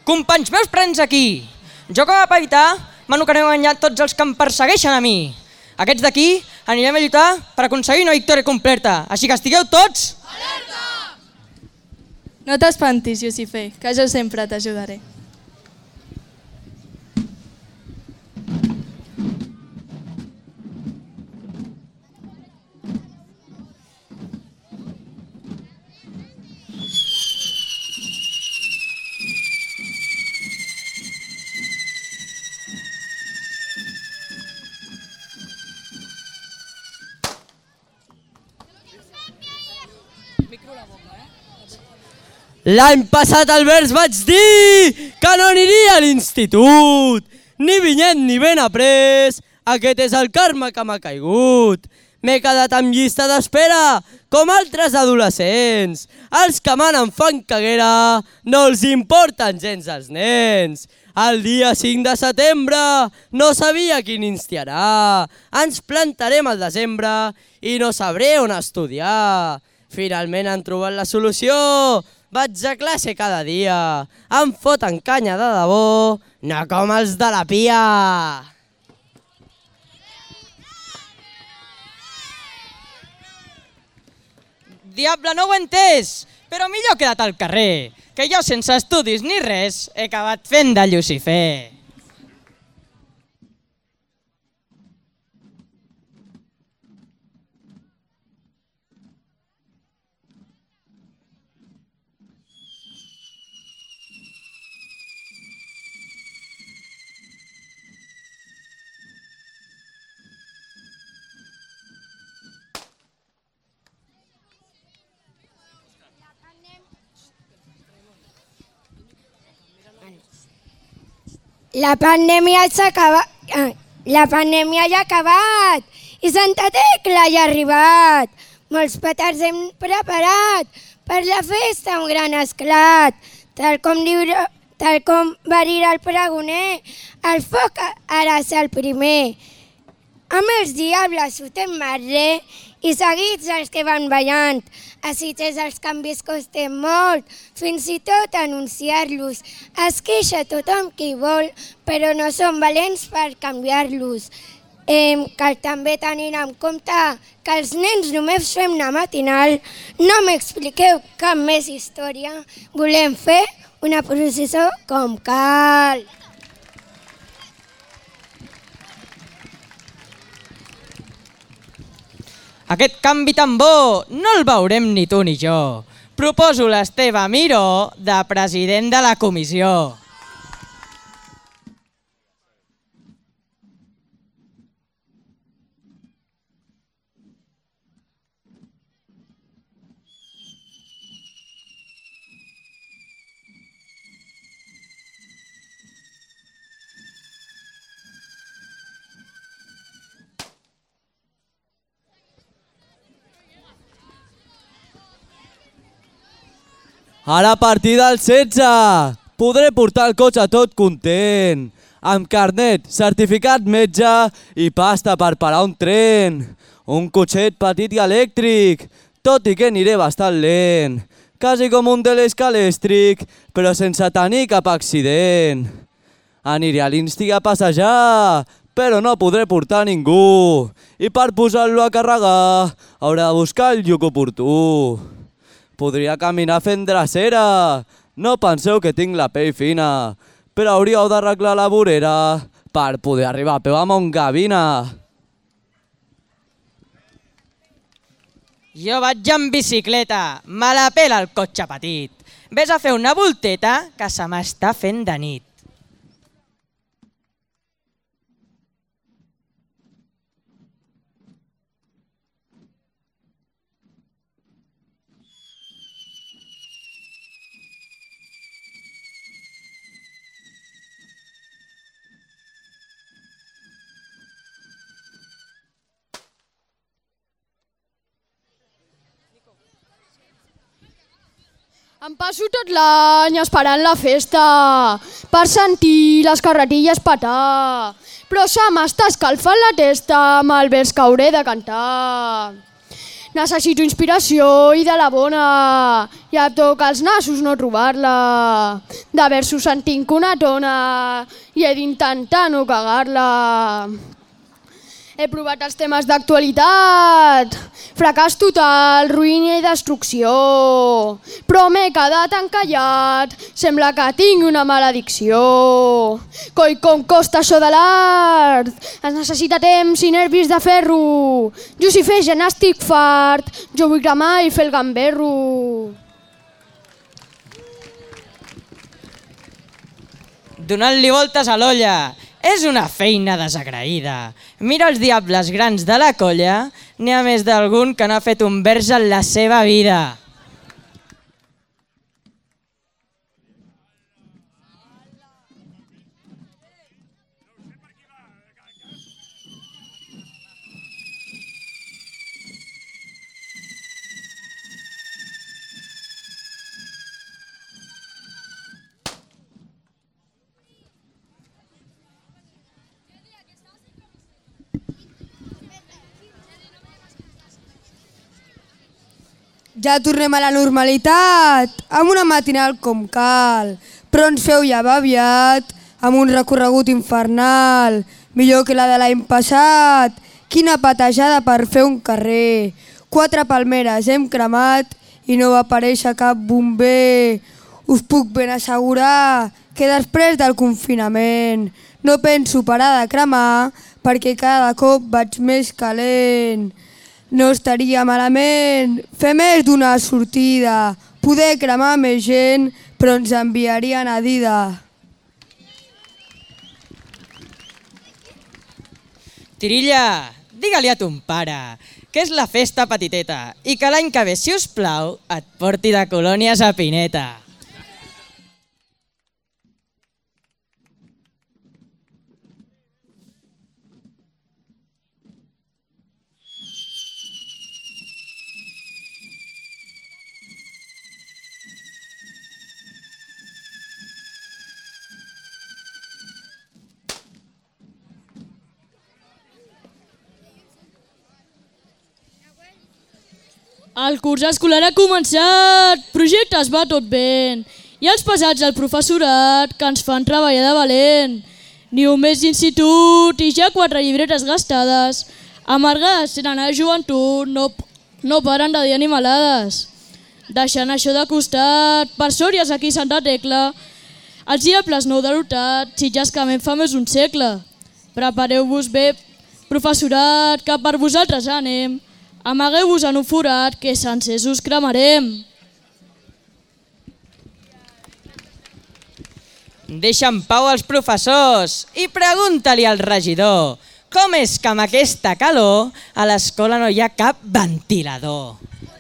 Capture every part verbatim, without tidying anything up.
Companys meus presents aquí, jo com a capità mano que aneu guanyant tots els que em persegueixen a mi. Aquests d'aquí anirem a lluitar per aconseguir una victòria completa, així que estigueu tots... Alerta! No t'espantis, Llucifer, que jo sempre t'ajudaré. L'any passat, Albert, vaig dir que no aniria a l'institut. Ni vinyet ni ben après, aquest és el karma que m'ha caigut. M'he quedat amb llista d'espera, com altres adolescents. Els que manen fan caguera, no els importen gens els nens. El dia cinc de setembre no sabia quin instiarà. Ens plantarem al desembre i no sabré on estudiar. Finalment han trobat la solució. Vaig a classe cada dia, em foten canya de debò, no com els de la pia. Diable, no ho he entès, però millor queda't al carrer, que jo sense estudis ni res he acabat fent de Llucifer. La pandèmia s'ha acabat. La pandèmia ja ha acabat i Santa Tecla ja ha arribat. Molts petards hem preparat per la festa, un gran esclat. Tal com, diu, tal com va dir el pregoner, el foc ara és el primer. Amb els diables fotem merder i seguits els que van ballant. A Sitges els canvis costen molt, fins i tot anunciar-los. Es queixa tothom qui vol, però no són valents per canviar-los. Eh, cal també tenir en compte que els nens només fem una matinal. No m'expliqueu cap més història. Volem fer una processó com cal. Aquest canvi tan bo no el veurem ni tu ni jo. Proposo l'Esteve Miró de president de la comissió. Ara a partir del setze podré portar el cotxe tot content, amb carnet, certificat metge i pasta per parar un tren. Un cotxet petit i elèctric, tot i que aniré bastant lent, quasi com un de l'escalèstric, però sense tenir cap accident. Aniré a l'Insti a passejar, però no podré portar ningú, i per posar-lo a carregar hauré de buscar el lloc oportú. Podria caminar fent drecera, no penseu que tinc la pell fina, però hauríeu d'arreglar la vorera per poder arribar a peu a Montgavina. Jo vaig en bicicleta, me la pela el cotxe petit. Ves a fer una volteta que se m'està fent de nit. Em passo tot l'any esperant la festa per sentir les carretilles petar, però se m'està escalfant la testa amb el vers que hauré de cantar. Necessito inspiració i de la bona. I em toca els nassos no trobar-la. De versos en tinc una tona i he d'intentar no cagar-la. He provat els temes d'actualitat, fracàs total, ruïna i destrucció. Però m'he quedat encallat, sembla que tinc una maledicció. Coi, com costa això de l'art, es necessita temps i nervis de ferro. Jo si fes ja n'estic fart, jo vull cremar i fer el gamberro. Donant-li voltes a l'olla. És una feina desagraïda. Mira els diables grans de la colla, n'hi ha més d'algun que no ha fet un vers en la seva vida. Ja tornem a la normalitat, amb una matinal com cal, però ens feu llevar aviat, amb un recorregut infernal, millor que la de l'any passat. Quina patejada per fer un carrer. Quatre palmeres hem cremat i no va aparèixer cap bomber. Us puc ben assegurar que després del confinament no penso parar de cremar perquè cada cop vaig més calent. No estaria malament fer més d'una sortida, poder cremar més gent, però ens enviarien a dida. Tirilla, digue-li a ton pare que és la festa petiteta i que l'any que ve, si us plau, et porti de colònies a Pineta. El curs escolar ha començat, projectes va tot bé. I els pesats del professorat que ens fan treballar de valent. Ni un mes d'institut i ja quatre llibretes gastades. Amargades tenen a joventut, no, no paren de dir animalades. Deixant això de costat, per sòries aquí a Santa Tecla, els diables nou derrotats, Sitges que fa més d'un segle. Prepareu-vos bé, professorat, que per vosaltres anem. Amagueu-vos en un forat, que sencers us cremarem. Deixa en pau els professors i pregunta-li al regidor com és que amb aquesta calor a l'escola no hi ha cap ventilador.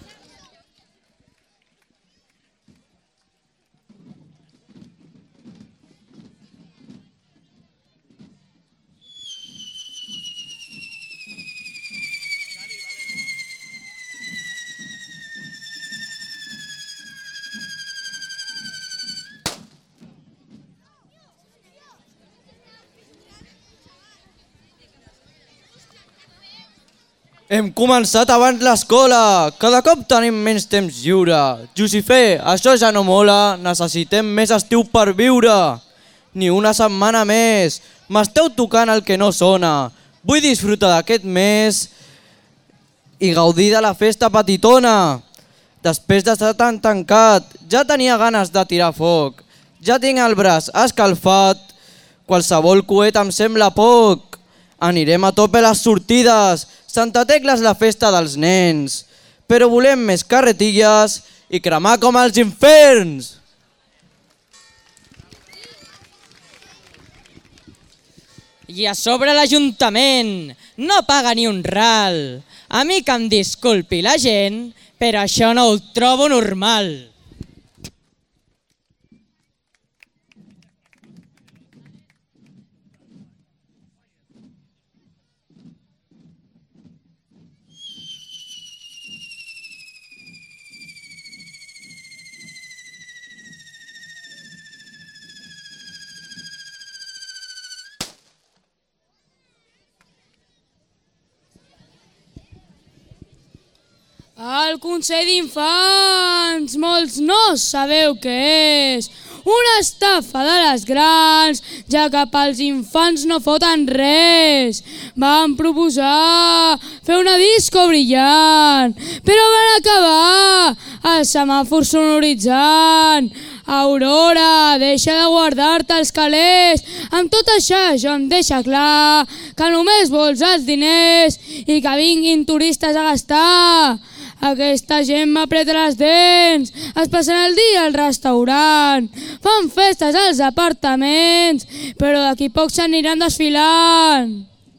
Hem començat abans l'escola, cada cop tenim menys temps lliure. Josifé, això ja no mola, necessitem més estiu per viure. Ni una setmana més, m'esteu tocant el que no sona. Vull disfrutar d'aquest mes i gaudir de la festa petitona. Després d'estar tan tancat, ja tenia ganes de tirar foc. Ja tinc el braç escalfat, qualsevol coet em sembla poc. Anirem a tope les sortides, Santa Tecla és la festa dels nens, però volem més carretilles i cremar com els inferns. I a sobre l'Ajuntament no paga ni un ral. A mi que em disculpi la gent, però això no ho trobo normal. El Consell d'Infants, molts no sabeu què és. Una estafa de les grans, ja que pels infants no foten res. Van proposar fer una disco brillant, però van acabar el semàfor sonoritzant. Aurora, deixa de guardar-te els calés. Amb tot això, això em deixa clar que només vols els diners i que vinguin turistes a gastar. Aquesta gent m'apreta les dents, es passen el dia al restaurant, fan festes als apartaments, però d'aquí poc s'aniran desfilant.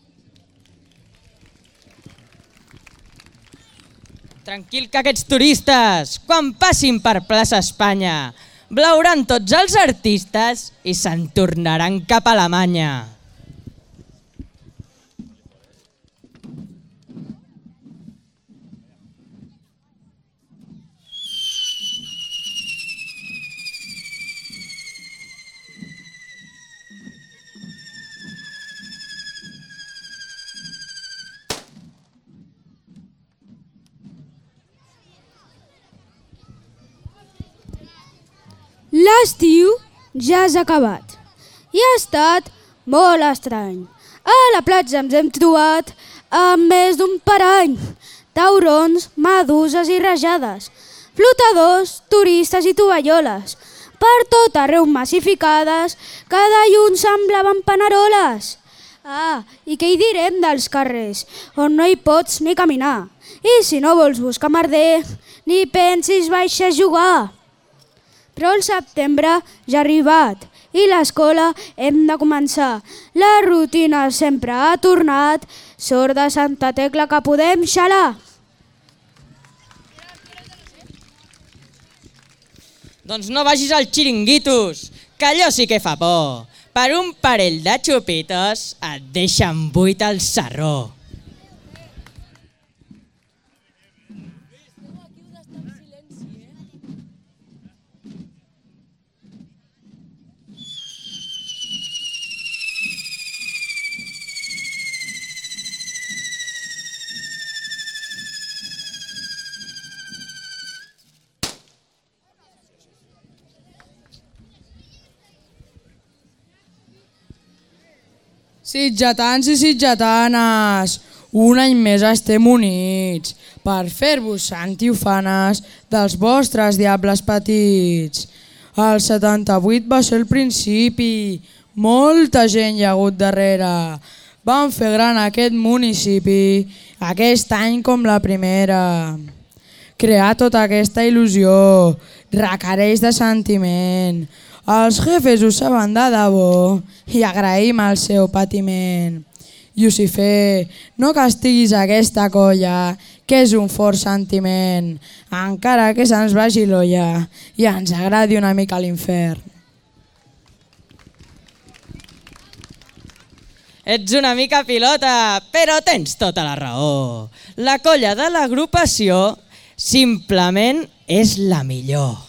Tranquil que aquests turistes, quan passin per plaça Espanya, blauran tots els artistes i se'n tornaran cap a Alemanya. L'estiu ja s'ha acabat i ha estat molt estrany. A la platja ens hem trobat amb més d'un parany, taurons, meduses i rajades, flotadors, turistes i tovalloles, per tot arreu massificades, cada llum semblaven paneroles. Ah, i què hi direm dels carrers, on no hi pots ni caminar? I si no vols buscar merder, ni pensis baixar a jugar. Però el setembre ja ha arribat i l'escola hem de començar. La rutina sempre ha tornat, sort de Santa Tecla que podem xalar. Doncs no vagis als xiringuitos, que allò sí que fa por. Per un parell de xupitos et deixen buit el sarró. Sitgetans i sitgetanes, un any més estem units per fer-vos santiufanes dels vostres diables petits. El setanta-vuit va ser el principi, molta gent hi ha hagut darrere. Vam fer gran aquest municipi, aquest any com la primera. Crear tota aquesta il·lusió requereix de sentiment. Els jefes ho saben de debò i agraïm el seu patiment. Llucifer, no castiguis aquesta colla, que és un fort sentiment, encara que se'ns vagi l'olla i ens agradi una mica l'infern. Ets una mica pilota, però tens tota la raó. La colla de l'agrupació simplement és la millor.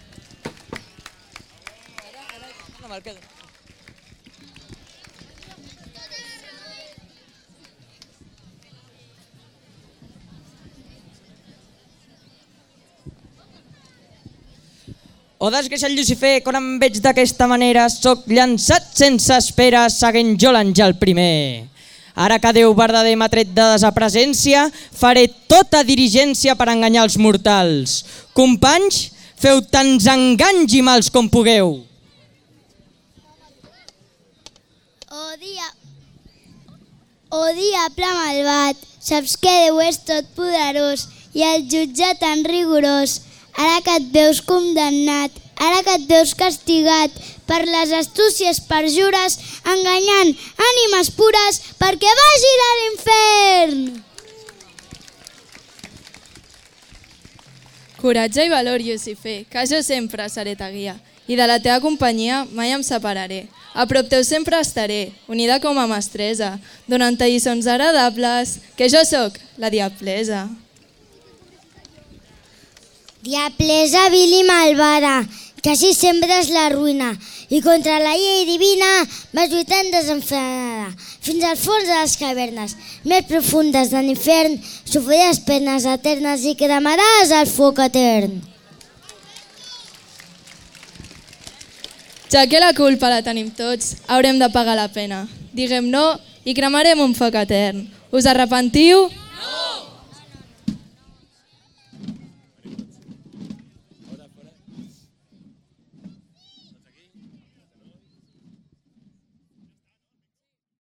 O desgraciat Llucifer, quan em veig d'aquesta manera, soc llançat sense espera, seguint jo l'àngel primer. Ara que Déu verdader m'ha tret de desapresència, faré tota diligència per enganyar els mortals. Companys, feu tants enganys i mals com pugueu. O dia... O diable malvat, saps que Déu és tot poderós i el jutge tan rigorós. Ara que et veus condemnat, ara que et veus castigat per les astúcies perjures, enganyant ànimes pures perquè vagin a l'infern. Coratge i valor, Llucifer, que jo sempre seré ta guia, i de la teva companyia mai em separaré. A prop teu sempre estaré, unida com a mestressa, donant-te lliçons agradables, que jo sóc la diablesa. Diablesa vil i malvada, que així sembres la ruïna i contra la llei divina vas lluitant desenfrenada. fins al fons de les cavernes, més profundes de l'infern, sofriràs penes eternes i cremaràs al foc etern. Ja que la culpa la tenim tots, haurem de pagar la pena. Diguem no i cremarem un foc etern. Us arrepentiu?